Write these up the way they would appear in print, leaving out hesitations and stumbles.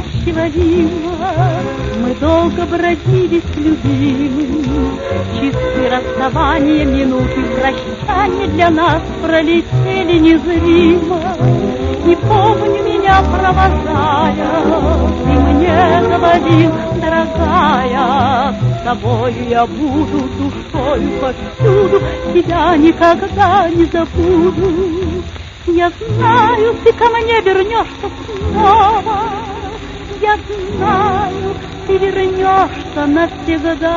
летящего мимо. Мы долго бродили с любимым, часы расставания, минуты прощания для нас пролетели незримо. Не помню, меня провожая, ты мне говорил, дорогая, с тобою я буду душою повсюду, тебя никогда не забуду. Я знаю, ты ко мне вернешься снова, я знаю, ты вернешься навсегда.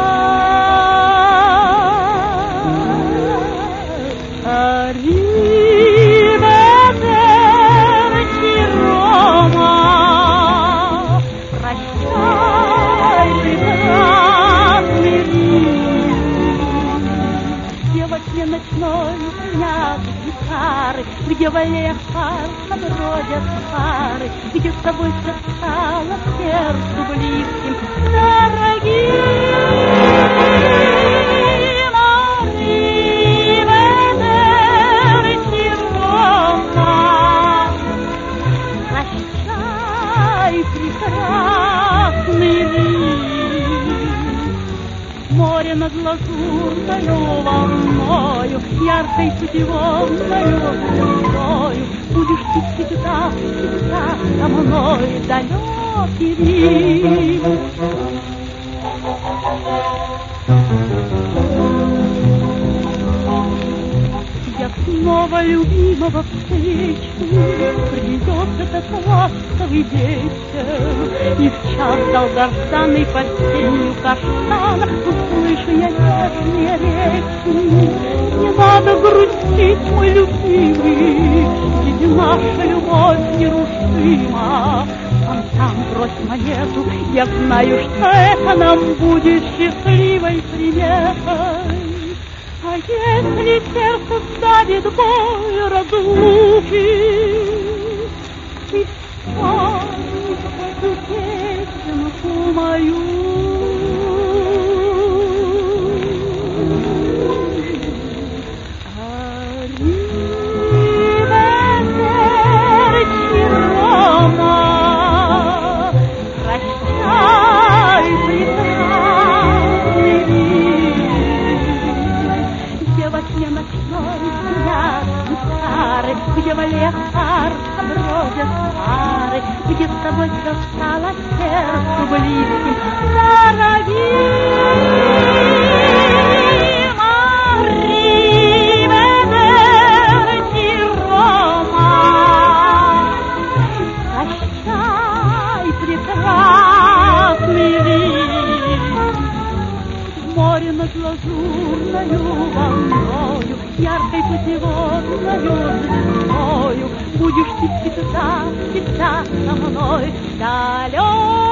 Ариведерчи, Рома, прощай, прекрасный Рим. Где во тьме ночной снят гитары, где в аллеях парком бродят пары, где с тобой все стало сердцу близким, дорогим. Прекрасный Рим, море над лазурною волною, яркой путеводною звездою, будешь ты всегда, всегда со мной, далекий Рим. Я снова любимого встречу, придет этот ласковый вечер, и в час долгожданный под тенью каштана услышу я нежные речи. Не надо грустить, мой любимый, ведь наша любовь нерушима. Фонтан, брось монету, я знаю, что это нам будет счастливой приметой. А если сердце ставит боль разлуки, ты вспомни эту песенку мою. Ариведерчи, Рома, прощай, прекрасный Рим. Где во тьме ночной снят гитары, где в аллеях парка бродят пары, где с тобой все стало сердцу близким, дорогим. Ариведерчи, Рома, прощай, прекрасный Рим. Море над лазурною волною, яркой путеводною звездою, будешь ты всегда, всегда со мной, далек.